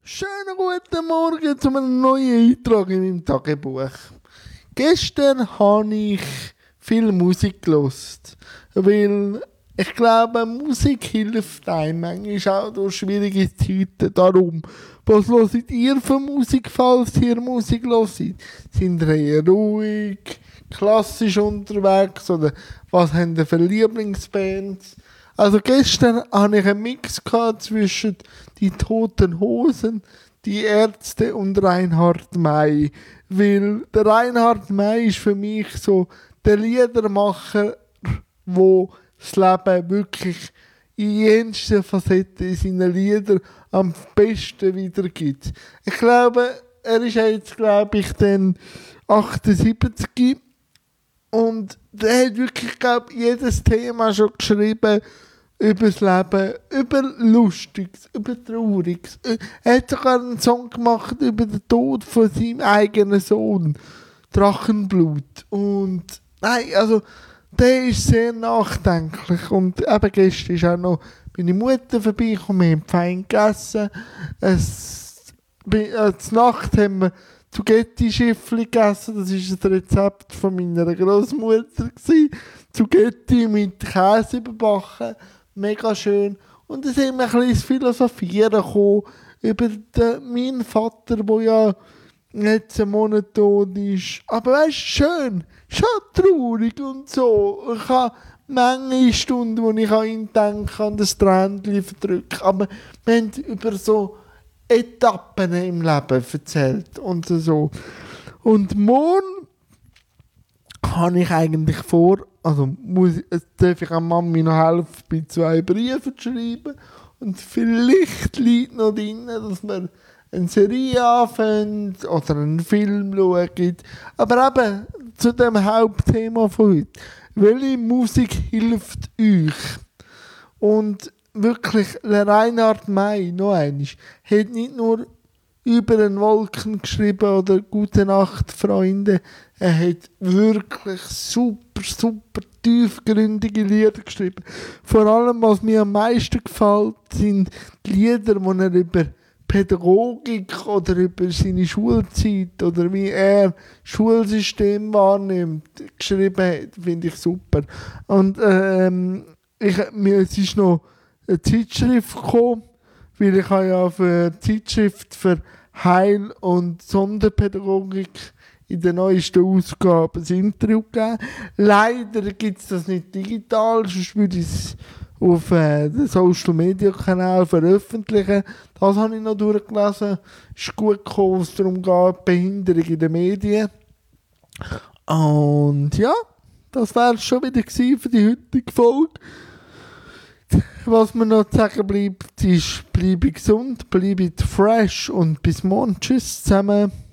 Schönen guten Morgen zu einem neuen Eintrag in meinem Tagebuch. Gestern habe ich viel Musik gehört, weil ich glaube, Musik hilft einem manchmal auch durch schwierige Zeiten. Darum, was hört ihr für Musik, falls ihr Musik hört? Sind ihr eher ruhig, klassisch unterwegs oder was habt ihr für Lieblingsbands? Also gestern hatte ich einen Mix zwischen die Toten Hosen, die Ärzte und Reinhard May. Weil der Reinhard May ist für mich so der Liedermacher, wo das Leben wirklich in jensten Facetten in seinen Liedern am besten wiedergibt. Ich glaube, er ist jetzt, dann 78 und der hat wirklich, jedes Thema schon geschrieben, über das Leben, über Lustiges, über Trauriges. Er hat sogar einen Song gemacht über den Tod von seinem eigenen Sohn, Drachenblut. Und nein, also der ist sehr nachdenklich. Und eben gestern ist auch noch meine Mutter vorbeigekommen, wir haben fein gegessen. Zur Nacht haben wir Zugetti-Schiffli gegessen, das war das Rezept von meiner Großmutter. Zugetti mit Käse überbacken, mega schön. Und dann sind wir ein bisschen ins Philosophieren gekommen über meinen Vater, der ja jetzt einen Monat tot ist. Aber weißt du, schön, schon traurig und so. Ich habe Menge Stunden, wo ich an ihn denke, an das Tränchen verdrücke. Aber wir haben über so Etappen im Leben erzählt und so. Und morgen habe ich eigentlich vor, darf ich an Mami noch helfen, bei 2 Briefen zu schreiben. Und vielleicht liegt noch drin, dass wir eine Serie anfangen oder einen Film schauen. Aber eben zu dem Hauptthema von heute. Welche Musik hilft euch? Und wirklich, Reinhard May, noch einmal, hat nicht nur über den Wolken geschrieben oder Gute Nacht, Freunde. Er hat wirklich super tiefgründige Lieder geschrieben. Vor allem, was mir am meisten gefällt, sind die Lieder, die er über Pädagogik oder über seine Schulzeit oder wie er das Schulsystem wahrnimmt, geschrieben hat. Finde ich super. Und es ist noch eine Zeitschrift gekommen, weil ich habe ja für die Zeitschrift für Heil- und Sonderpädagogik in der neuesten Ausgabe ein Interview gegeben. Leider gibt es das nicht digital, sonst würde ich es auf den Social Media Kanal veröffentlichen. Das habe ich noch durchgelesen. Ist gut gekommen, was darum geht, Behinderung in den Medien. Und ja, das wäre es schon wieder für die heutige Folge. Was mir noch zu sagen bleibt, ist, bleibe gesund, bleibe fresh und bis morgen. Tschüss zusammen.